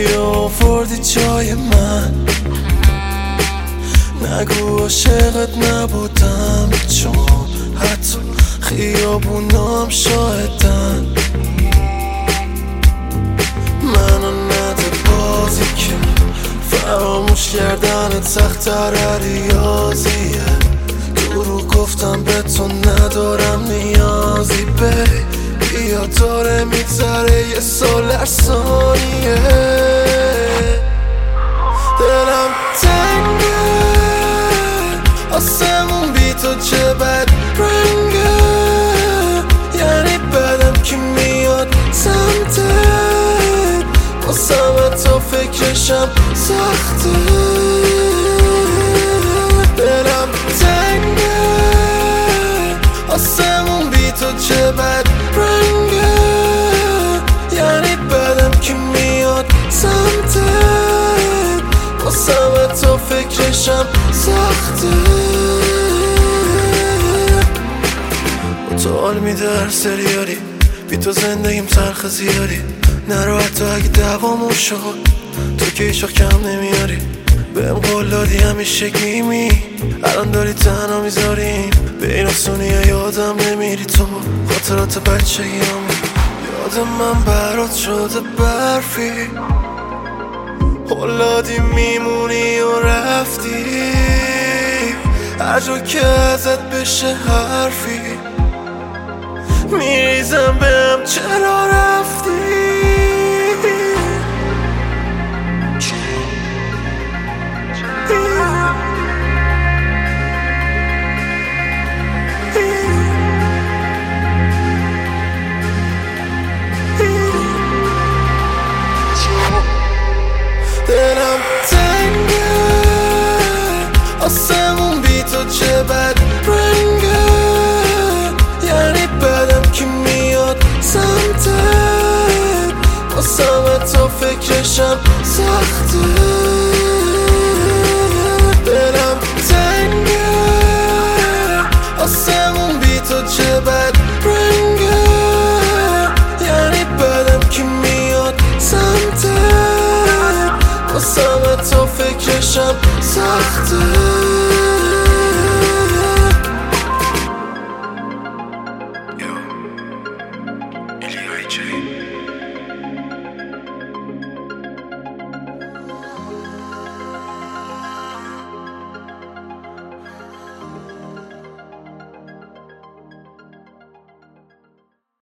بیا آوردی جای من، نگو عاشقت نبودم چون حتی خیابونام شاهدن. منو نده بازی که فراموش کردن سخت‌تر ریاضیه. دروغ گفتم به تو ندارم نیازی، بیا داره میگذره یه سال هر ثانیه. دلم تنگه آسمون بی تو چه بد رنگه، یعنی بدم که میاد سمتت، واسم تو فکرشم سخته. دلم تنگه آسمون بی تو چه بد رنگه، یعنی بدم که میاد سمتت، واسم تو فکرشم سخته. تو حال میده هر سریالی، بی تو زندگیم تلخ زیادی. نرو حتی اگه دوامون شد، تو که هیچ وقت کم نمیاری. بهم قول دادی همیشگیمی، الان داری تنها میذاریم. به این آسونیه یادم نمیری تو، خاطرات بچگیامه. یاد من برات شده برفی، قول دادی میمونی و رفتی. هر جا که ازت بشه حرفی میریزم بهم چرا رفتی. دلم تنگه آسمون بی تو چه بد رنگه، یعنی بدم که میاد سمتت، واسم تو فکرشم سخته. دلم تنگه آسمون بی تو چه بد رنگه، یعنی بدم که میاد سمتت، واسم تو فکرشم سخته. Yo, Ilya